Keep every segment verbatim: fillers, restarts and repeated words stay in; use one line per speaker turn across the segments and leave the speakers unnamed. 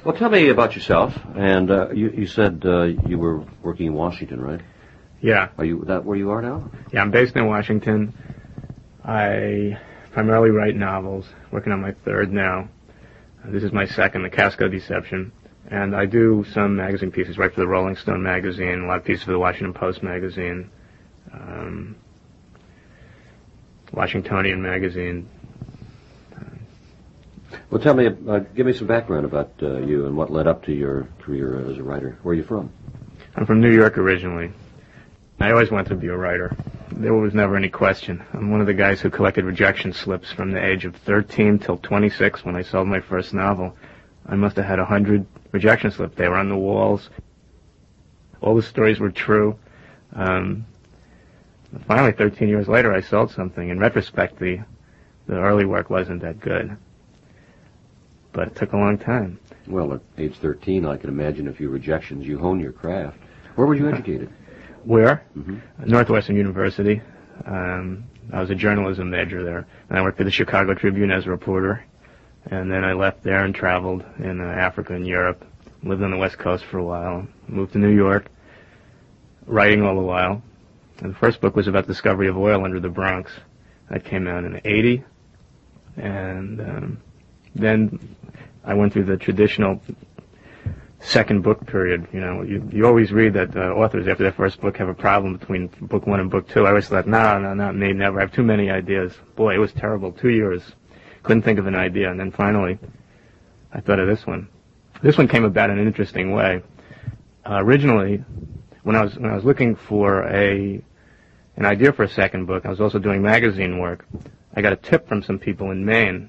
Well, tell me about yourself. And uh, you, you said uh, you were working in Washington, right?
Yeah.
Are you that where you are now?
Yeah, I'm based in Washington. I primarily write novels, working on my third now. This is my second, The Casco Deception. And I do some magazine pieces, write for the Rolling Stone magazine, a lot of pieces for the Washington Post magazine, um, Washingtonian magazine.
Well, tell me, uh, give me some background about uh, you and what led up to your career as a writer. Where are you from?
I'm from New York originally. I always wanted to be a writer. There was never any question. I'm one of the guys who collected rejection slips from the age of thirteen till twenty-six when I sold my first novel. I must have had a hundred rejection slips. They were on the walls. All the stories were true. Um, finally, thirteen years later, I sold something. In retrospect, the, the early work wasn't that good. But it took a long time.
Well, at age thirteen, I can imagine a few rejections. You hone your craft. Where were you educated?
Where?
Mm-hmm.
Northwestern University. Um, I was a journalism major there. And I worked for the Chicago Tribune as a reporter. And then I left there and traveled in uh, Africa and Europe. Lived on the West Coast for a while. Moved to New York, writing all the while. And the first book was about the discovery of oil under the Bronx. That came out in eighty. And um, then I went through the traditional second book period. You know, you, you always read that uh, authors after their first book have a problem between book one and book two. I always thought, no, no, not me, never. I have too many ideas. Boy, it was terrible. Two years. Couldn't think of an idea. And then finally, I thought of this one. This one came about in an interesting way. Uh, originally, when I was when I was looking for a an idea for a second book, I was also doing magazine work. I got a tip from some people in Maine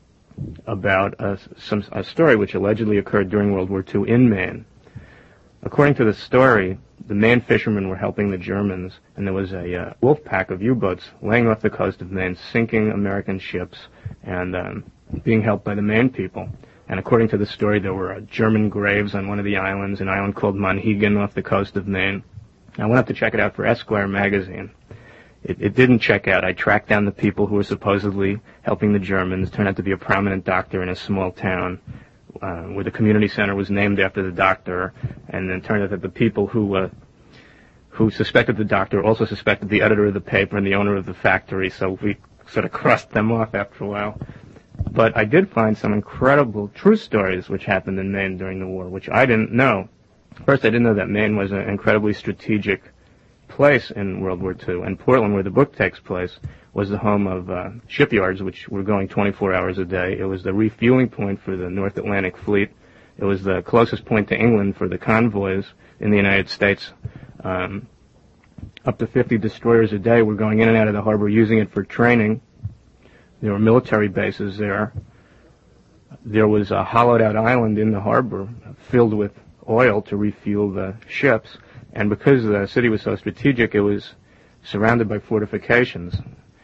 about a, some, a story which allegedly occurred during World War Two in Maine. According to the story, the Maine fishermen were helping the Germans, and there was a uh, wolf pack of U-boats laying off the coast of Maine, sinking American ships, and um, being helped by the Maine people. And according to the story, there were uh, German graves on one of the islands, an island called Monhegan off the coast of Maine. I went up to check it out for Esquire magazine. It, it didn't check out. I tracked down the people who were supposedly helping the Germans. Turned out to be a prominent doctor in a small town uh, where the community center was named after the doctor. And then turned out that the people who uh, who suspected the doctor also suspected the editor of the paper and the owner of the factory. So we sort of crossed them off after a while. But I did find some incredible true stories which happened in Maine during the war, which I didn't know. First, I didn't know that Maine was an incredibly strategic place in World War Two, and Portland, where the book takes place, was the home of uh, shipyards, which were going twenty-four hours a day. It was the refueling point for the North Atlantic Fleet. It was the closest point to England for the convoys in the United States. Um, up to fifty destroyers a day were going in and out of the harbor, using it for training. There were military bases there. There was a hollowed-out island in the harbor filled with oil to refuel the ships. And because the city was so strategic, it was surrounded by fortifications,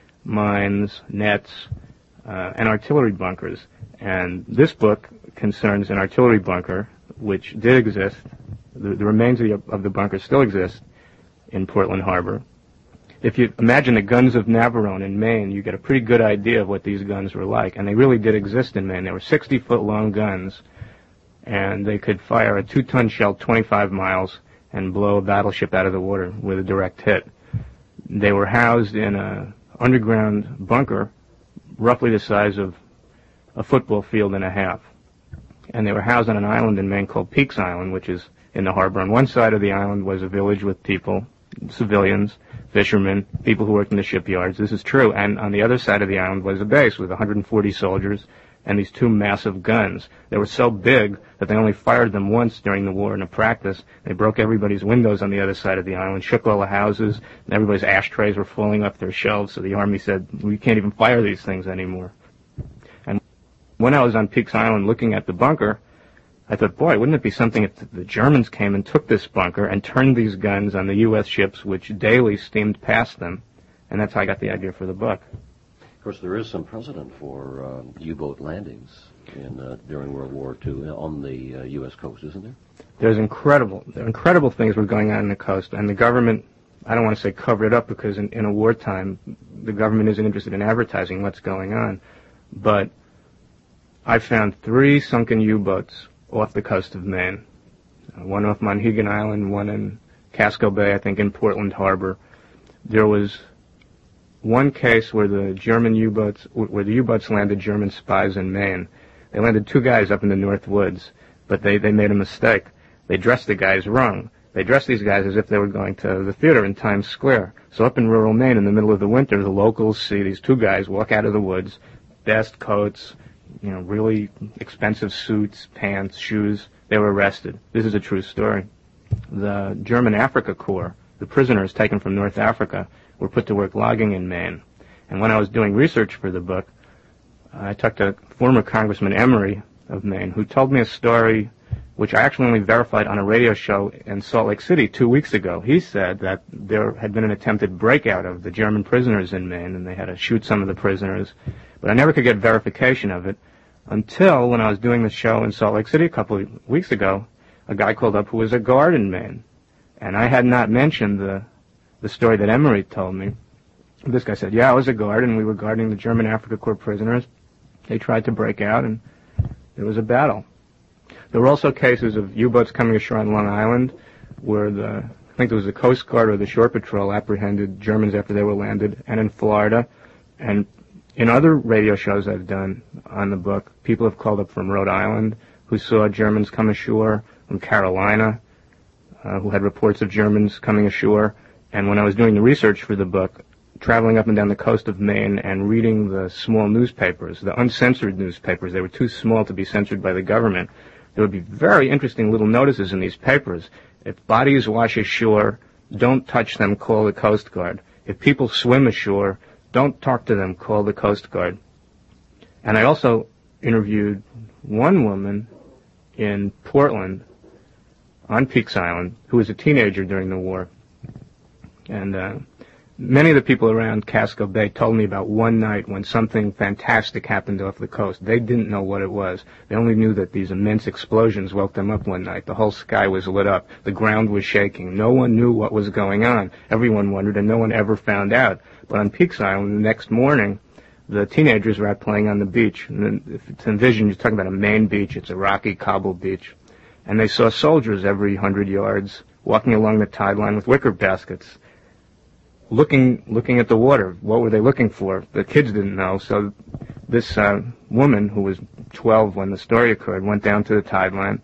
mines, nets, uh, and artillery bunkers. And this book concerns an artillery bunker, which did exist. The, the remains of the, of the bunker still exist in Portland Harbor. If you imagine the guns of Navarone in Maine, you get a pretty good idea of what these guns were like. And they really did exist in Maine. They were sixty-foot-long guns, and they could fire a two-ton shell twenty-five miles and blow a battleship out of the water with a direct hit. They were housed in an underground bunker roughly the size of a football field and a half. And they were housed on an island in Maine called Peaks Island, which is in the harbor. On one side of the island was a village with people, civilians, fishermen, people who worked in the shipyards. This is true. And on the other side of the island was a base with one hundred forty soldiers and these two massive guns. They were so big that they only fired them once during the war in a practice. They broke everybody's windows on the other side of the island, shook all the houses, and everybody's ashtrays were falling off their shelves, so the Army said, we can't even fire these things anymore. And when I was on Peaks Island looking at the bunker, I thought, boy, wouldn't it be something if the Germans came and took this bunker and turned these guns on the U S ships, which daily steamed past them. And that's how I got the idea for the book.
Of course, there is some precedent for uh, U-boat landings in, uh, during World War Two on the uh, U S coast, isn't there?
There's incredible, there are incredible things were going on in the coast, and the government, I don't want to say covered it up because in, in a wartime, the government isn't interested in advertising what's going on, but I found three sunken U-boats off the coast of Maine. Uh, one off Monhegan Island, one in Casco Bay, I think in Portland Harbor. There was one case where the German U-boats, where the U-boats landed German spies in Maine. They landed two guys up in the North Woods, but they, they made a mistake. They dressed the guys wrong. They dressed these guys as if they were going to the theater in Times Square. So up in rural Maine, in the middle of the winter, the locals see these two guys walk out of the woods, best coats, you know, really expensive suits, pants, shoes. They were arrested. This is a true story. The German Africa Corps, the prisoners taken from North Africa, were put to work logging in Maine. And when I was doing research for the book, I talked to former Congressman Emery of Maine, who told me a story which I actually only verified on a radio show in Salt Lake City two weeks ago. He said that there had been an attempted breakout of the German prisoners in Maine, and they had to shoot some of the prisoners. But I never could get verification of it until when I was doing the show in Salt Lake City a couple of weeks ago, a guy called up who was a guard in Maine. And I had not mentioned the, the story that Emery told me. This guy said, yeah, I was a guard, and we were guarding the German Africa Corps prisoners. They tried to break out, and there was a battle. There were also cases of U-boats coming ashore on Long Island where the, I think it was the Coast Guard or the Shore Patrol apprehended Germans after they were landed, and in Florida. And in other radio shows I've done on the book, people have called up from Rhode Island who saw Germans come ashore, from Carolina, uh, who had reports of Germans coming ashore. And when I was doing the research for the book, traveling up and down the coast of Maine and reading the small newspapers, the uncensored newspapers, they were too small to be censored by the government. There would be very interesting little notices in these papers. If bodies wash ashore, don't touch them, call the Coast Guard. If people swim ashore, don't talk to them, call the Coast Guard. And I also interviewed one woman in Portland on Peaks Island who was a teenager during the war. And uh, many of the people around Casco Bay told me about one night when something fantastic happened off the coast. They didn't know what it was. They only knew that these immense explosions woke them up one night. The whole sky was lit up. The ground was shaking. No one knew what was going on. Everyone wondered, and no one ever found out. But on Peaks Island, the next morning, the teenagers were out playing on the beach. And then if it's envisioned, you're talking about a Maine beach. It's a rocky cobble beach. And they saw soldiers every hundred yards walking along the tide line with wicker baskets, looking looking at the water. What were they looking for? The kids didn't know. So this uh, woman, who was twelve when the story occurred, went down to the tide line,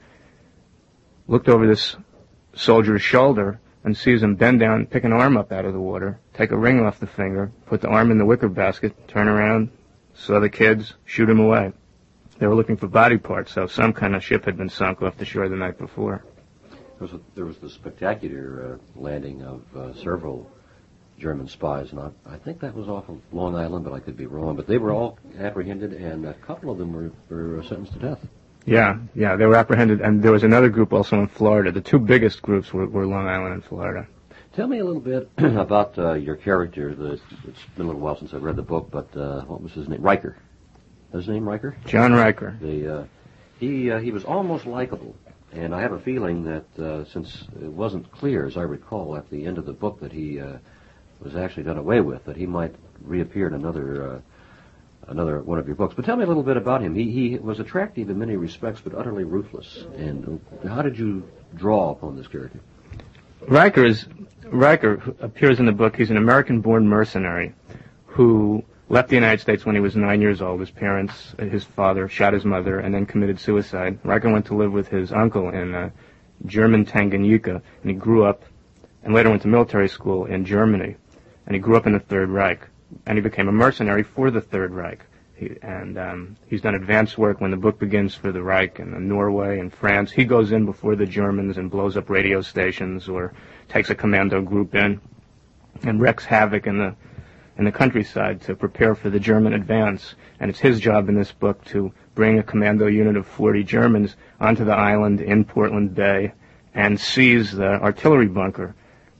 looked over this soldier's shoulder, and sees him bend down, pick an arm up out of the water, take a ring off the finger, put the arm in the wicker basket, turn around, saw the kids, shoot him away. They were looking for body parts, so some kind of ship had been sunk off the shore the night before.
There was, a, there was the spectacular uh, landing of uh, several German spies, and I, I think that was off of Long Island, but I could be wrong. But they were all apprehended, and a couple of them were, were sentenced to death. Yeah, yeah, they were apprehended, and there was another group also in Florida. The two biggest groups were, were Long Island and Florida. Tell me a little bit about uh, your character. The, it's been a little while since I've read the book, but uh, what was his name? Riker. His name Riker? John Riker. The uh, he uh, he was almost likable, and I have a feeling that uh, since it wasn't clear, as I recall, at the end of the book that he uh, was actually done away with, that he might reappear in another uh, another one of your books. But tell me a little bit about him. He he was attractive in many respects, but utterly ruthless. And how did you draw upon this character? Riker is Riker appears in the book. He's an American-born mercenary who left the United States when he was nine years old. His parents, his father, shot his mother and then committed suicide. Riker went to live with his uncle in uh, German Tanganyika, and he grew up and later went to military school in Germany. And he grew up in the Third Reich, and he became a mercenary for the Third Reich. He, and um, he's done advanced work when the book begins for the Reich and in Norway and France. He goes in before the Germans and blows up radio stations or takes a commando group in and wreaks havoc in the in the countryside to prepare for the German advance. And it's his job in this book to bring a commando unit of forty Germans onto the island in Portland Bay and seize the artillery bunker.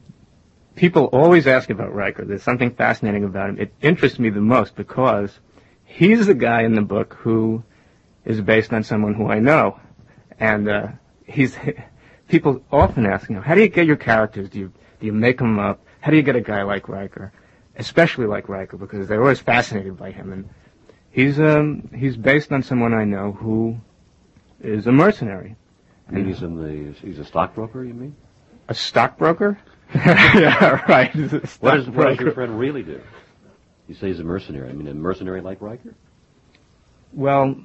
People always ask about Riker. There's something fascinating about him. It interests me the most because he's the guy in the book who is based on someone who I know. And uh, he's people often ask, you know, how do you get your characters? Do you do you make them up? How do you get a guy like Riker? Especially like Riker, because they're always fascinated by him. And he's um he's based on someone I know who
is a mercenary.
I mean, he's in the he's a stockbroker, you mean?
A stockbroker? Yeah, right. He's a
What, is, what does
stockbroker.
your friend really do? You say he's a mercenary. I mean, a mercenary like Riker?
Well,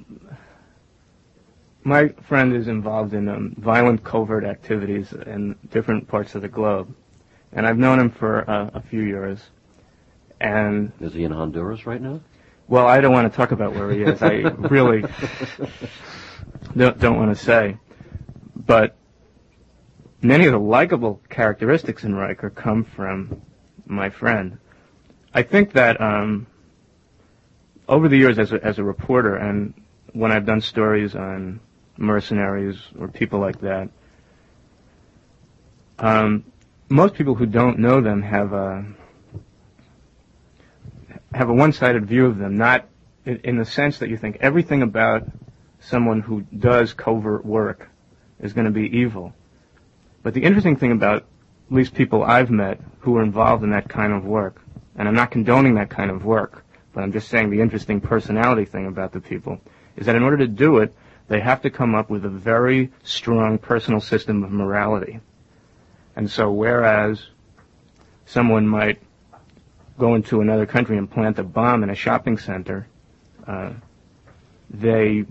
my friend is involved in um, violent covert activities in different parts of the globe, and I've known him for uh, a few years. And
Is he in Honduras right now?
well, I don't want to talk about where he is. I really don't, don't want to say. But many of the likable characteristics in Riker come from my friend. I think that um, over the years as a, as a reporter, and when I've done stories on mercenaries or people like that, um, most people who don't know them have a have a one-sided view of them, not in, in the sense that you think everything about someone who does covert work is going to be evil. But the interesting thing about at least people I've met who are involved in that kind of work, and I'm not condoning that kind of work, but I'm just saying the interesting personality thing about the people, is that in order to do it, they have to come up with a very strong personal system of morality. And so whereas someone might go into another country and plant a bomb in a shopping center, uh, they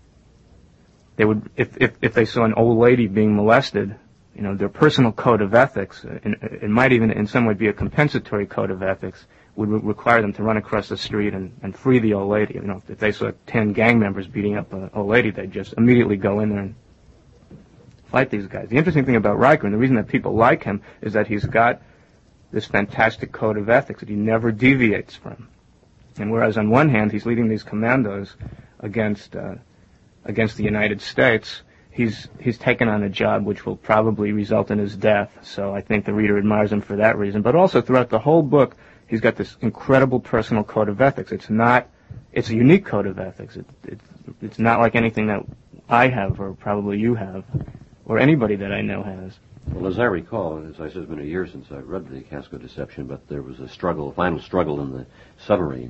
they would, if, if if they saw an old lady being molested, you know, their personal code of ethics, and it might even in some way be a compensatory code of ethics, would re- require them to run across the street and, and free the old lady. You know, if they saw ten gang members beating up an old lady, they'd just immediately go in there and fight these guys. The interesting thing about Riker, and the reason that people like him, is that he's got this fantastic code of ethics that he never deviates from. And whereas on one hand he's leading these commandos against uh, against the United States, he's he's taken on a job which will probably result in his death. So I think the reader admires him for that reason. But also throughout the whole book, he's got this incredible personal code of ethics. It's not it's a unique code of ethics. It, it, it's not like anything that I have or probably you have or anybody that I know has.
Well, as I recall, as I said, it's been a year since I read the Casco Deception, but there was a struggle, a final struggle in the submarine,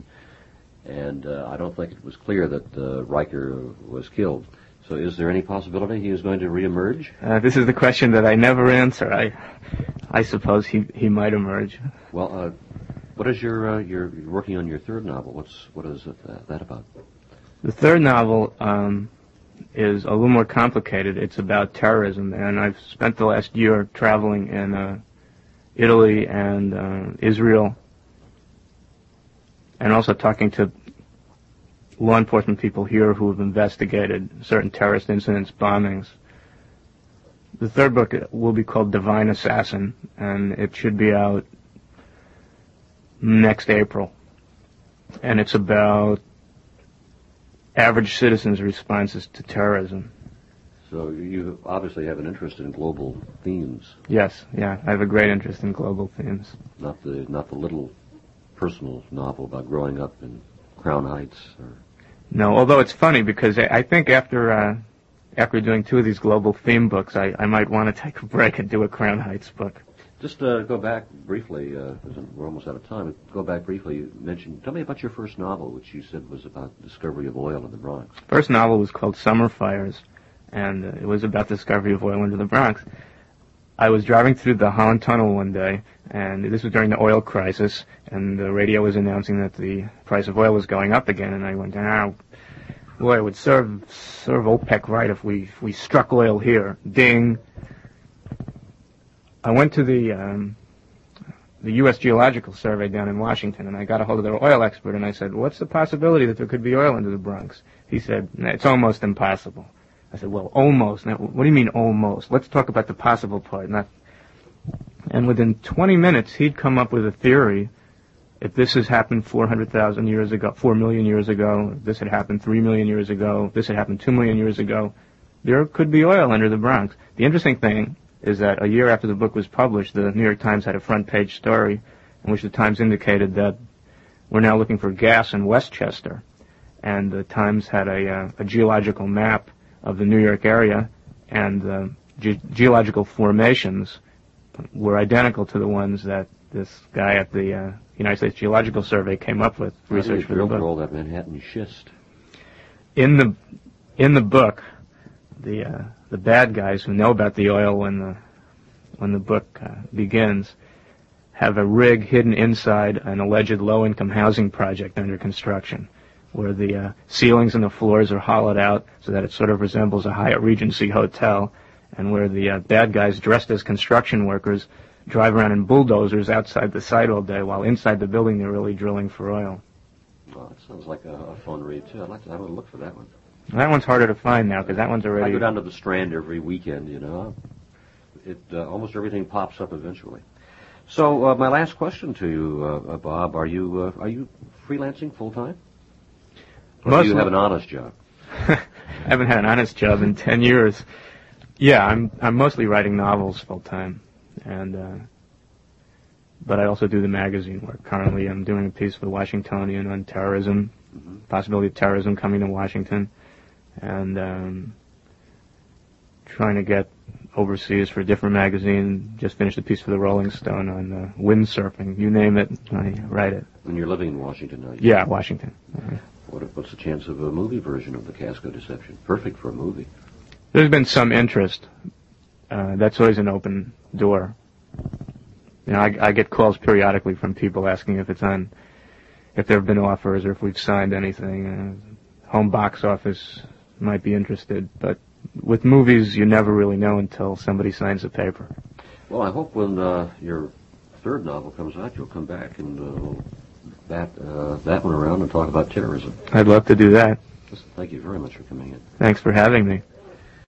and uh, I don't think it was clear that uh, Riker was killed. So is there any possibility he is going to reemerge?
Uh, this is the question that I never answer. I I suppose he, he might emerge.
Well, uh, what is your, uh, you're you're working on your third novel. What's, what is it, uh, that about?
The third novel um, is a little more complicated. It's about terrorism, and I've spent the last year traveling in uh, Italy and uh, Israel, and also talking to law enforcement people here who have investigated certain terrorist incidents, bombings. The third book will be called Divine Assassin, and it should be out next April. And it's about average citizens' responses to terrorism.
So you obviously have an interest in global themes,
Yes, yeah, I have a great interest in global themes.
not the not the little personal novel about growing up in Crown Heights. Or
No, although it's funny because I I think after uh, after doing two of these global theme books, I, I might want to take a break and do a Crown Heights book.
just uh, go back briefly, uh, 'cause we're almost out of time. Go back briefly. You mentioned. Tell me about your first novel, which you said was about the discovery of oil in the Bronx.
First novel was called Summer Fires, and uh, it was about the discovery of oil into the Bronx. I was driving through the Holland Tunnel one day, and this was during the oil crisis, and the radio was announcing that the price of oil was going up again, and I went, ah, boy, it would serve serve OPEC right if we if we struck oil here. Ding. I went to the um, the U S Geological Survey down in Washington, and I got a hold of their oil expert, and I said, what's the possibility that there could be oil into the Bronx? He said, it's almost impossible. I said, well, almost. Now, what do you mean almost? Let's talk about the possible part. Not. And within twenty minutes, he'd come up with a theory. If this has happened four hundred thousand years ago, four million years ago, if this had happened three million years ago, if this had happened two million years ago, there could be oil under the Bronx. The interesting thing is that a year after the book was published, the New York Times had a front-page story in which the Times indicated that we're now looking for gas in Westchester. And the Times had a, uh, a geological map of the New York area, and the ge- geological formations were identical to the ones that this guy at the uh, United States Geological Survey came up with research for the
drilled
book.
for all that Manhattan schist.
In the in the book, the uh, the bad guys who know about the oil when the when the book uh, begins have a rig hidden inside an alleged low-income housing project under construction, where the uh, ceilings and the floors are hollowed out so that it sort of resembles a Hyatt Regency hotel, and where the uh, bad guys dressed as construction workers drive around in bulldozers outside the site all day, while inside the building they're really drilling for oil.
Well, that sounds like a, a fun read, too. I'd like to have a look for that one.
That one's harder to find now, because that one's already...
I go down to the Strand every weekend, you know. It uh, almost everything pops up eventually. So, uh, my last question to you, uh, uh, Bob, are you uh, are you freelancing full-time? Or
Mostly.
do you have an honest job?
I haven't had an honest job in ten years. Yeah, I'm I'm mostly writing novels full-time, and uh, but I also do the magazine work. Currently, I'm doing a piece for the Washingtonian on terrorism, mm-hmm. possibility of terrorism coming to Washington, and um, trying to get overseas for a different magazine. Just finished a piece for the Rolling Stone on uh, windsurfing. You name it, I write it.
And you're living in Washington now?
Yeah, Washington. Uh-huh.
What, what's the chance of a movie version of the Casco Deception? Perfect for a movie.
There's been some interest. Uh, that's always an open door. You know, I, I get calls periodically from people asking if it's on, if there have been offers or if we've signed anything. Uh, home box office might be interested, but with movies, you never really know until somebody signs a paper.
Well, I hope when uh, your third novel comes out, you'll come back and uh, we'll bat uh, that one around and talk about terrorism.
I'd love to do that.
Listen, thank you very much for coming in.
Thanks for having me.